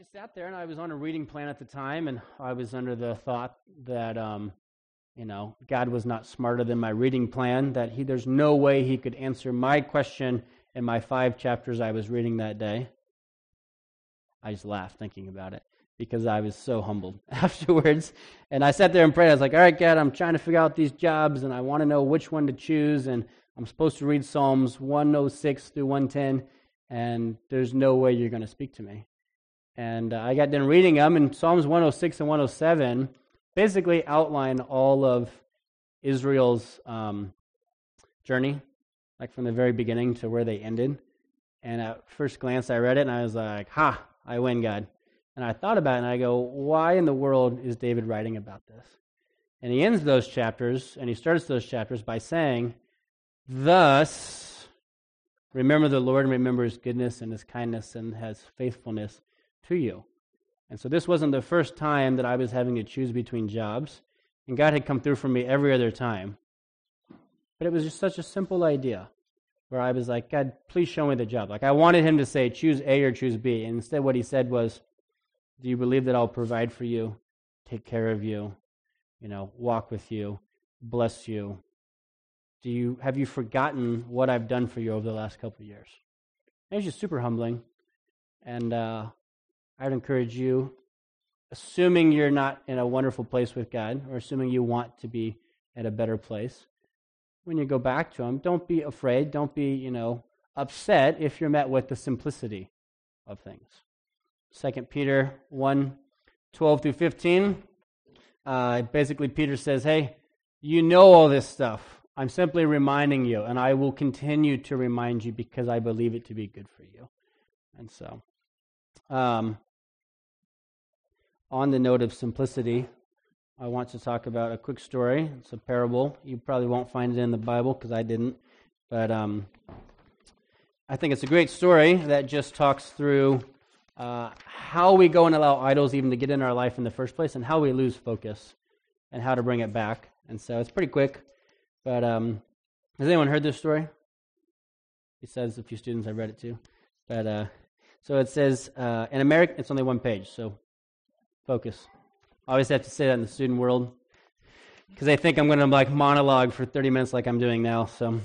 sat there and I was on a reading plan at the time, and I was under the thought that, God was not smarter than my reading plan, that there's no way he could answer my question in my 5 chapters I was reading that day. I just laughed thinking about it because I was so humbled afterwards. And I sat there and prayed. I was like, all right, God, I'm trying to figure out these jobs, and I want to know which one to choose, and I'm supposed to read Psalms 106 through 110, and there's no way you're going to speak to me. And I got done reading them, and Psalms 106 and 107 basically outline all of Israel's journey, like from the very beginning to where they ended. And at first glance, I read it, and I was like, I win, God. And I thought about it, and I go, why in the world is David writing about this? And he ends those chapters, and he starts those chapters by saying, thus, remember the Lord and remember his goodness and his kindness and his faithfulness to you. And so this wasn't the first time that I was having to choose between jobs, and God had come through for me every other time. But it was just such a simple idea where I was like, God, please show me the job. Like I wanted him to say, choose A or choose B. And instead what he said was, do you believe that I'll provide for you, take care of you, walk with you, bless you? Have you forgotten what I've done for you over the last couple of years? It was just super humbling. And I'd encourage you, assuming you're not in a wonderful place with God, or assuming you want to be at a better place, when you go back to him, don't be afraid, don't be, upset if you're met with the simplicity of things. 2 Peter 1:12 through 15, basically Peter says, hey, you know all this stuff. I'm simply reminding you, and I will continue to remind you because I believe it to be good for you. And so, on the note of simplicity, I want to talk about a quick story. It's a parable. You probably won't find it in the Bible because I didn't. But I think it's a great story that just talks through how we go and allow idols even to get in our life in the first place, and how we lose focus and how to bring it back. And so it's pretty quick. But has anyone heard this story? Besides a few students, I've read it too. But so it says, in America, it's only one page, so focus. I always have to say that in the student world because they think I'm going to monologue for 30 minutes like I'm doing now. So,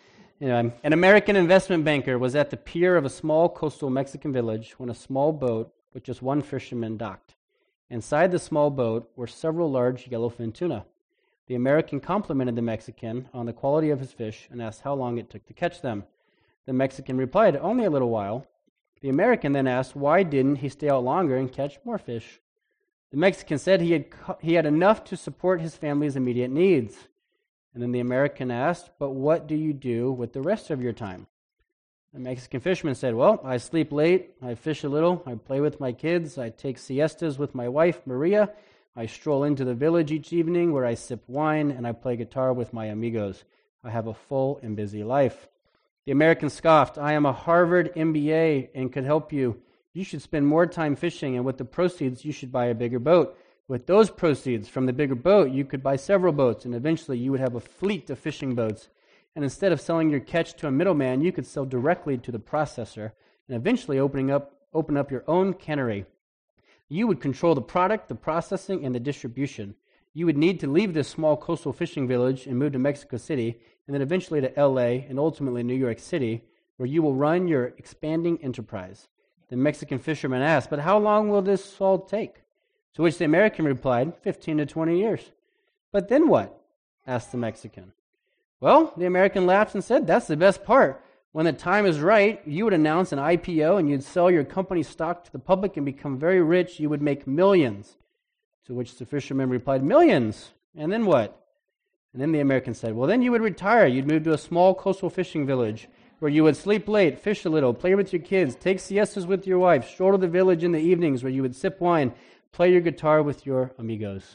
an American investment banker was at the pier of a small coastal Mexican village when a small boat with just one fisherman docked. Inside the small boat were several large yellowfin tuna. The American complimented the Mexican on the quality of his fish and asked how long it took to catch them. The Mexican replied, only a little while. The American then asked why didn't he stay out longer and catch more fish. The Mexican said he had enough to support his family's immediate needs. And then the American asked, but what do you do with the rest of your time? The Mexican fisherman said, well, I sleep late, I fish a little, I play with my kids, I take siestas with my wife, Maria, I stroll into the village each evening where I sip wine and I play guitar with my amigos. I have a full and busy life. The American scoffed, I am a Harvard MBA and could help you. You should spend more time fishing, and with the proceeds, you should buy a bigger boat. With those proceeds from the bigger boat, you could buy several boats, and eventually you would have a fleet of fishing boats. And instead of selling your catch to a middleman, you could sell directly to the processor, and eventually open up your own cannery. You would control the product, the processing, and the distribution. You would need to leave this small coastal fishing village and move to Mexico City, and then eventually to LA, and ultimately New York City, where you will run your expanding enterprise. The Mexican fisherman asked, but how long will this all take? To which the American replied, 15 to 20 years. But then what? Asked the Mexican. Well, the American laughed and said, that's the best part. When the time is right, you would announce an IPO and you'd sell your company stock to the public and become very rich. You would make millions. To which the fisherman replied, millions? And then what? And then the American said, well, then you would retire. You'd move to a small coastal fishing village where you would sleep late, fish a little, play with your kids, take siestas with your wife, stroll to the village in the evenings where you would sip wine, play your guitar with your amigos.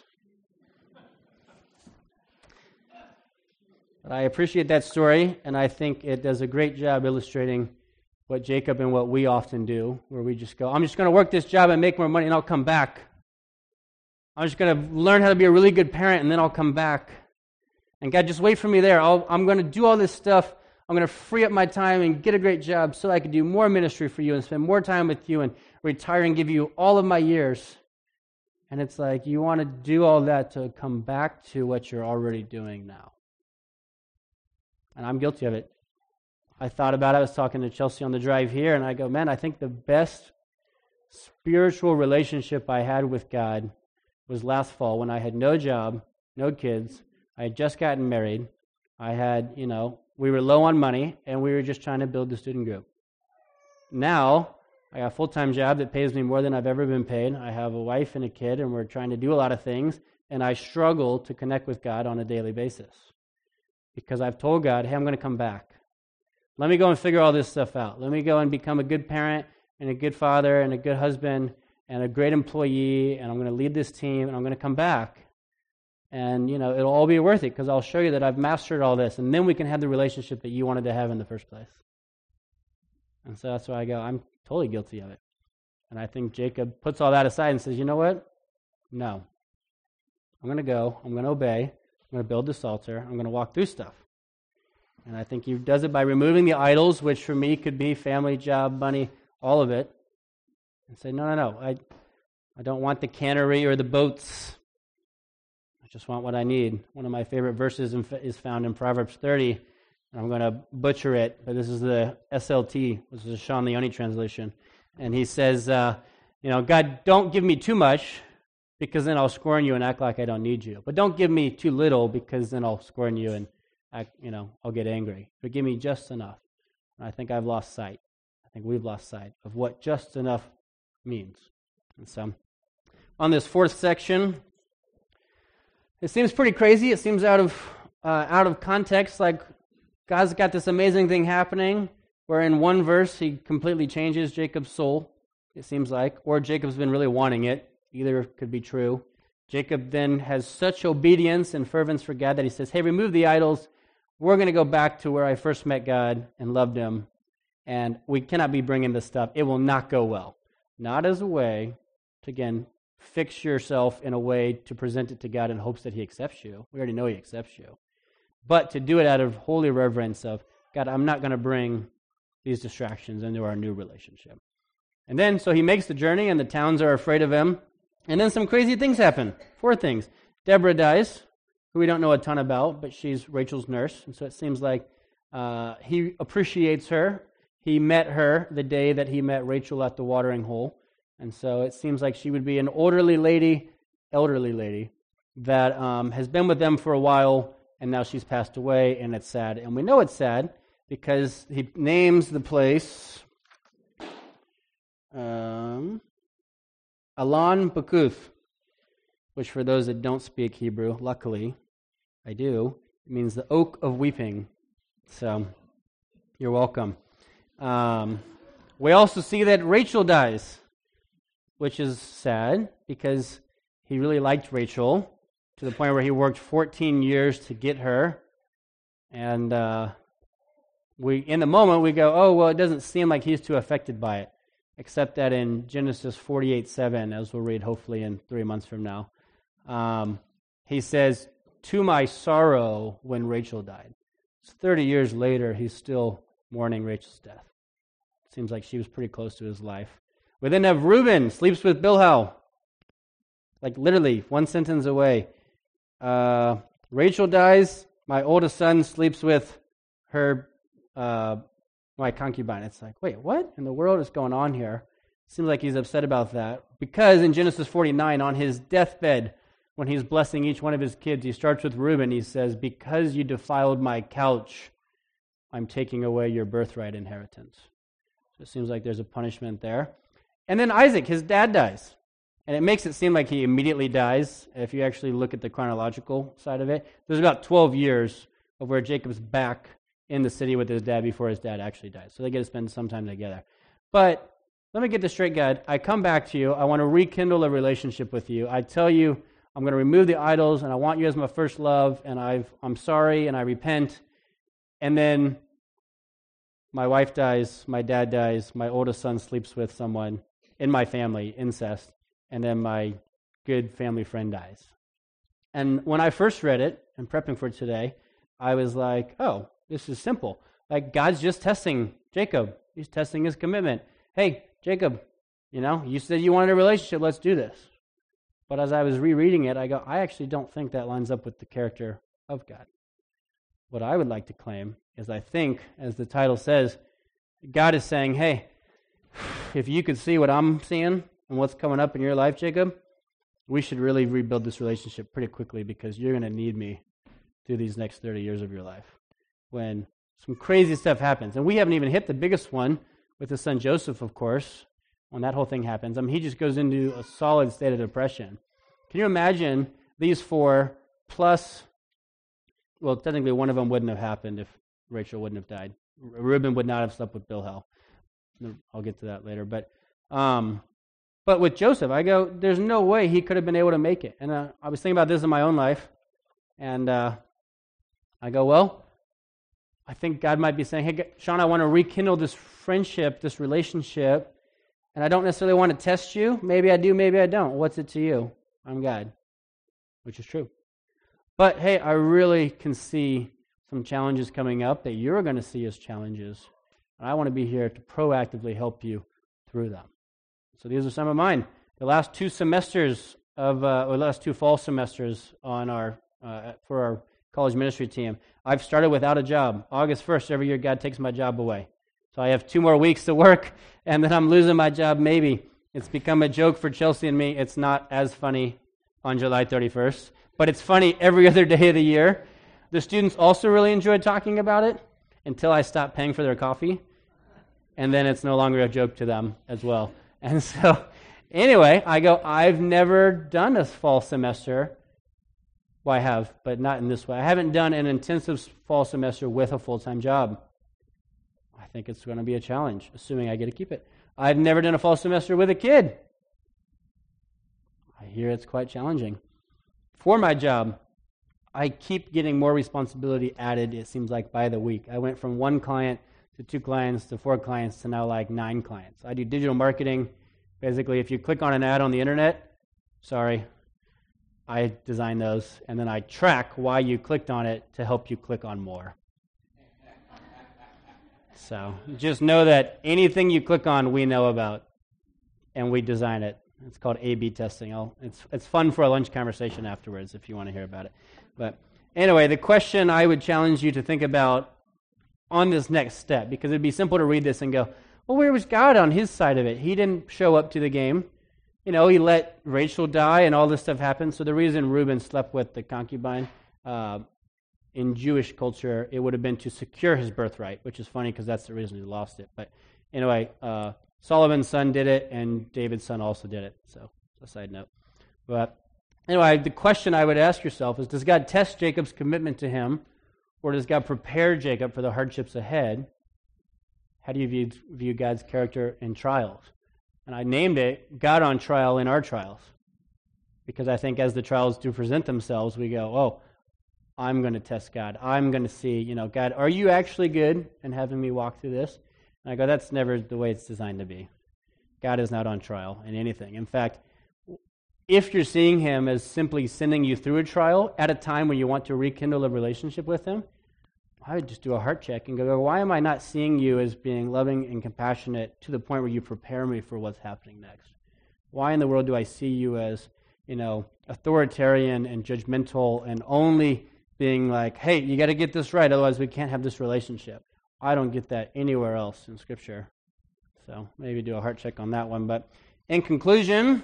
But I appreciate that story, and I think it does a great job illustrating what Jacob and what we often do, where we just go, I'm just going to work this job and make more money, and I'll come back. I'm just going to learn how to be a really good parent, and then I'll come back. And God, just wait for me there. I'm going to do all this stuff. I'm going to free up my time and get a great job so I can do more ministry for you and spend more time with you and retire and give you all of my years. And it's like you want to do all that to come back to what you're already doing now. And I'm guilty of it. I thought about it. I was talking to Chelsea on the drive here, and I go, man, I think the best spiritual relationship I had with God was last fall when I had no job, no kids. I had just gotten married. I had, we were low on money, and we were just trying to build the student group. Now, I got a full-time job that pays me more than I've ever been paid. I have a wife and a kid, and we're trying to do a lot of things, and I struggle to connect with God on a daily basis because I've told God, hey, I'm going to come back. Let me go and figure all this stuff out. Let me go and become a good parent and a good father and a good husband and a great employee, and I'm going to lead this team, and I'm going to come back. And, it'll all be worth it because I'll show you that I've mastered all this, and then we can have the relationship that you wanted to have in the first place. And so that's why I go, I'm totally guilty of it. And I think Jacob puts all that aside and says, you know what? No. I'm going to go. I'm going to obey. I'm going to build this altar. I'm going to walk through stuff. And I think he does it by removing the idols, which for me could be family, job, money, all of it. And say, no. I don't want the cannery or the boats. I just want what I need. One of my favorite verses is found in Proverbs 30. And I'm going to butcher it, but this is the SLT, this is the Sean Leone translation. And he says, God, don't give me too much because then I'll scorn you and act like I don't need you. But don't give me too little because then I'll scorn you and I'll get angry. But give me just enough. And I think I've lost sight. I think we've lost sight of what just enough means. And so, on this fourth section, it seems pretty crazy. It seems out of context. Like God's got this amazing thing happening, where in one verse he completely changes Jacob's soul. It seems like, or Jacob's been really wanting it. Either could be true. Jacob then has such obedience and fervence for God that he says, "Hey, remove the idols. We're going to go back to where I first met God and loved him, and we cannot be bringing this stuff. It will not go well." Not as a way to, again, fix yourself in a way to present it to God in hopes that he accepts you. We already know he accepts you. But to do it out of holy reverence of, God, I'm not going to bring these distractions into our new relationship. And then, so he makes the journey, and the towns are afraid of him. And then some crazy things happen. 4 things. Deborah dies, who we don't know a ton about, but she's Rachel's nurse. And so it seems like he appreciates her. He met her the day that he met Rachel at the watering hole. And so it seems like she would be an elderly lady, that has been with them for a while, and now she's passed away, and it's sad. And we know it's sad because he names the place Alon Bakuth, which for those that don't speak Hebrew, luckily I do, it means the oak of weeping. So you're welcome. We also see that Rachel dies, which is sad because he really liked Rachel to the point where he worked 14 years to get her. And in the moment we go, oh, well, it doesn't seem like he's too affected by it, except that in Genesis 48:7, as we'll read hopefully in 3 months from now, he says, "To my sorrow when Rachel died." It's 30 years later, he's still mourning Rachel's death. Seems like she was pretty close to his life. We then have Reuben sleeps with Bilhah. Like literally, one sentence away. Rachel dies, my oldest son sleeps with her, my concubine. It's like, wait, what in the world is going on here? Seems like he's upset about that. Because in Genesis 49, on his deathbed, when he's blessing each one of his kids, he starts with Reuben. He says, "Because you defiled my couch, I'm taking away your birthright inheritance." So it seems like there's a punishment there. And then Isaac, his dad, dies. And it makes it seem like he immediately dies. If you actually look at the chronological side of it, there's about 12 years of where Jacob's back in the city with his dad before his dad actually dies. So they get to spend some time together. But let me get this straight, God. I come back to you. I want to rekindle a relationship with you. I tell you, I'm going to remove the idols, and I want you as my first love, and I'm sorry, and I repent. And then my wife dies, my dad dies, my oldest son sleeps with someone in my family, incest, and then my good family friend dies. And when I first read it, and prepping for today, I was like, oh, this is simple. Like God's just testing Jacob. He's testing his commitment. Hey, Jacob, you said you wanted a relationship. Let's do this. But as I was rereading it, I go, I actually don't think that lines up with the character of God. What I would like to claim is I think, as the title says, God is saying, hey, if you could see what I'm seeing and what's coming up in your life, Jacob, we should really rebuild this relationship pretty quickly because you're going to need me through these next 30 years of your life when some crazy stuff happens. And we haven't even hit the biggest one with his son Joseph, of course, when that whole thing happens. I mean, he just goes into a solid state of depression. Can you imagine these four plus, well, technically one of them wouldn't have happened if Rachel wouldn't have died. Reuben would not have slept with Bilhah. I'll get to that later. But with Joseph, I go, there's no way he could have been able to make it. And I was thinking about this in my own life. And I go, well, I think God might be saying, hey, Sean, I want to rekindle this friendship, this relationship, and I don't necessarily want to test you. Maybe I do, maybe I don't. What's it to you? I'm God, which is true. But hey, I really can see some challenges coming up that you're going to see as challenges. And I want to be here to proactively help you through them. So these are some of mine. The last two semesters last two fall semesters on for our college ministry team, I've started without a job. August 1st, every year, God takes my job away. So I have 2 more weeks to work, and then I'm losing my job maybe. It's become a joke for Chelsea and me. It's not as funny on July 31st, but it's funny every other day of the year. The students also really enjoyed talking about it until I stopped paying for their coffee, and then it's no longer a joke to them as well. And so, anyway, I go, I've never done a fall semester. Well, I have, but not in this way. I haven't done an intensive fall semester with a full-time job. I think it's going to be a challenge, assuming I get to keep it. I've never done a fall semester with a kid. I hear it's quite challenging. For my job, I keep getting more responsibility added, it seems like, by the week. I went from 1 client to 2 clients to 4 clients to now like 9 clients. I do digital marketing. Basically, if you click on an ad on the internet, sorry, I design those, and then I track why you clicked on it to help you click on more. So just know that anything you click on, we know about, and we design it. It's called A/B testing. It's fun for a lunch conversation afterwards if you want to hear about it. But anyway, the question I would challenge you to think about on this next step, because it'd be simple to read this and go, well, where was God on his side of it? He didn't show up to the game. He let Rachel die and all this stuff happen. So the reason Reuben slept with the concubine, in Jewish culture, it would have been to secure his birthright, which is funny because that's the reason he lost it. But anyway, Solomon's son did it, and David's son also did it. So, a side note. But anyway, the question I would ask yourself is, does God test Jacob's commitment to him, or does God prepare Jacob for the hardships ahead? How do you view God's character in trials? And I named it God on Trial in Our Trials. Because I think as the trials do present themselves, we go, oh, I'm going to test God. I'm going to see, God, are you actually good in having me walk through this? And I go, that's never the way it's designed to be. God is not on trial in anything. In fact, if you're seeing him as simply sending you through a trial at a time when you want to rekindle a relationship with him, I would just do a heart check and go, why am I not seeing you as being loving and compassionate to the point where you prepare me for what's happening next? Why in the world do I see you as, authoritarian and judgmental and only being like, hey, you got to get this right, otherwise we can't have this relationship? I don't get that anywhere else in Scripture. So maybe do a heart check on that one. But in conclusion,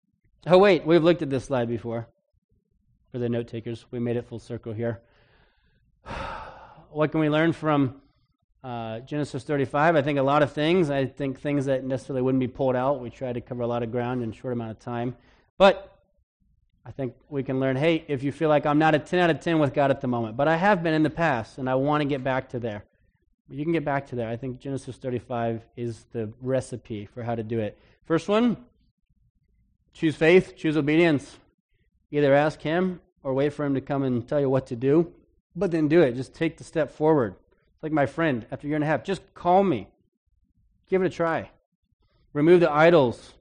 we've looked at this slide before. For the note takers, we made it full circle here. What can we learn from Genesis 35? I think a lot of things. I think things that necessarily wouldn't be pulled out. We tried to cover a lot of ground in a short amount of time. But I think we can learn, hey, if you feel like I'm not a 10 out of 10 with God at the moment, but I have been in the past, and I want to get back to there. You can get back to there. I think Genesis 35 is the recipe for how to do it. First one, choose faith, choose obedience. Either ask him or wait for him to come and tell you what to do, but then do it. Just take the step forward. It's like my friend, after a year and a half, just call me. Give it a try. Remove the idols.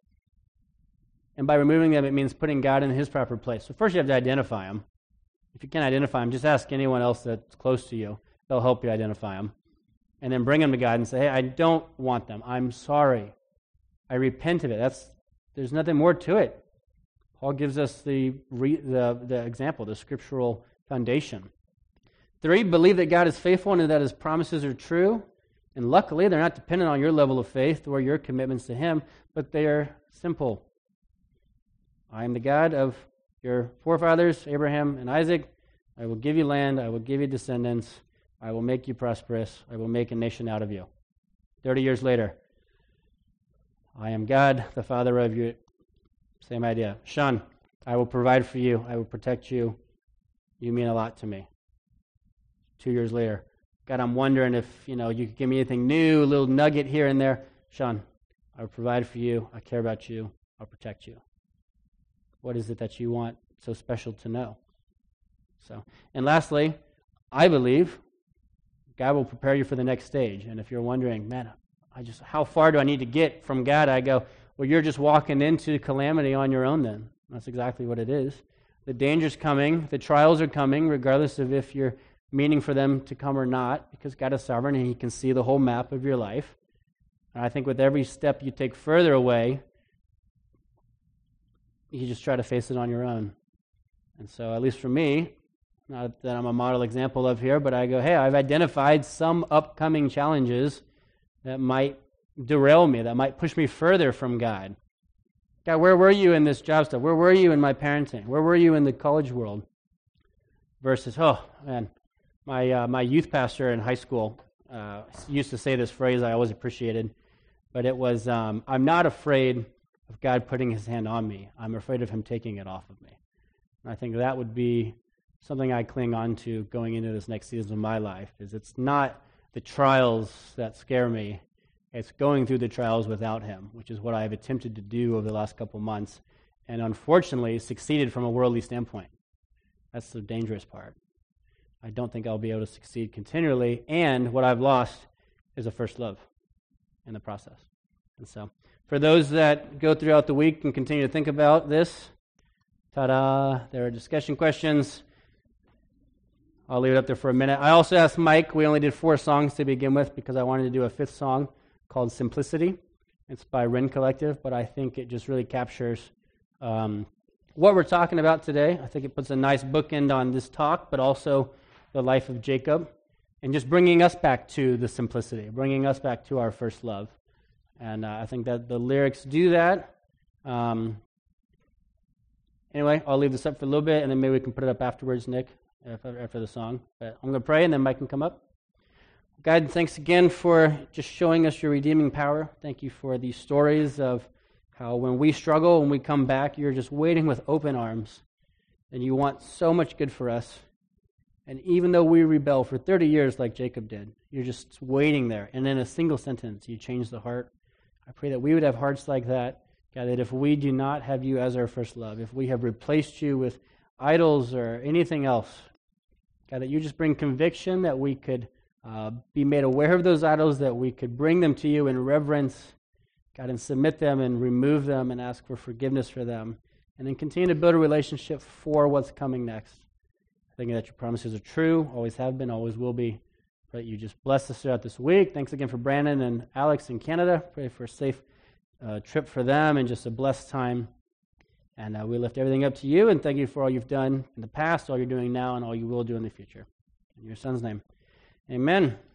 And by removing them, it means putting God in his proper place. So first you have to identify them. If you can't identify them, just ask anyone else that's close to you. They'll help you identify them. and then bring them to God and say, hey, I don't want them. I'm sorry. I repent of it. There's nothing more to it. Paul gives us the example, the scriptural foundation. 3, believe that God is faithful and that his promises are true. And luckily, they're not dependent on your level of faith or your commitments to him, but they are simple. I am the God of your forefathers, Abraham and Isaac. I will give you land. I will give you descendants. I will make you prosperous. I will make a nation out of you. 30 years later, I am God, the Father of you. Same idea. Sean, I will provide for you. I will protect you. You mean a lot to me. 2 years later, God, I'm wondering if, you could give me anything new, a little nugget here and there. Sean, I will provide for you. I care about you. I'll protect you. What is it that you want so special to know? And lastly, I believe God will prepare you for the next stage. And if you're wondering, man, how far do I need to get from God? I go, well, you're just walking into calamity on your own then. That's exactly what it is. The danger's coming. The trials are coming, regardless of if you're meaning for them to come or not, because God is sovereign and he can see the whole map of your life. And I think with every step you take further away, you just try to face it on your own. And so, at least for me, not that I'm a model example of here, but I go, hey, I've identified some upcoming challenges that might derail me, that might push me further from God. God, where were you in this job stuff? Where were you in my parenting? Where were you in the college world? Versus, oh, man, my youth pastor in high school used to say this phrase I always appreciated, but it was, I'm not afraid of God putting his hand on me. I'm afraid of him taking it off of me. And I think that would be something I cling on to going into this next season of my life, is it's not the trials that scare me. It's going through the trials without him, which is what I've attempted to do over the last couple months, and unfortunately succeeded from a worldly standpoint. That's the dangerous part. I don't think I'll be able to succeed continually, and what I've lost is a first love in the process. And so, for those that go throughout the week and continue to think about this, ta-da, there are discussion questions. I'll leave it up there for a minute. I also asked Mike, we only did 4 songs to begin with because I wanted to do a 5th song called Simplicity. It's by Wren Collective, but I think it just really captures what we're talking about today. I think it puts a nice bookend on this talk, but also the life of Jacob, and just bringing us back to the simplicity, bringing us back to our first love. And I think that the lyrics do that. Anyway, I'll leave this up for a little bit, and then maybe we can put it up afterwards, Nick, after the song. But I'm going to pray, and then Mike can come up. God, thanks again for just showing us your redeeming power. Thank you for these stories of how when we struggle, when we come back, you're just waiting with open arms, and you want so much good for us. And even though we rebel for 30 years like Jacob did, you're just waiting there. And in a single sentence, you change the heart. I pray that we would have hearts like that, God, that if we do not have you as our first love, if we have replaced you with idols or anything else, God, that you just bring conviction, that we could be made aware of those idols, that we could bring them to you in reverence, God, and submit them and remove them and ask for forgiveness for them, and then continue to build a relationship for what's coming next. Thinking that your promises are true, always have been, always will be. Pray that you just bless us throughout this week. Thanks again for Brandon and Alex in Canada. Pray for a safe trip for them and just a blessed time. And we lift everything up to you, and thank you for all you've done in the past, all you're doing now, and all you will do in the future. In your son's name, amen.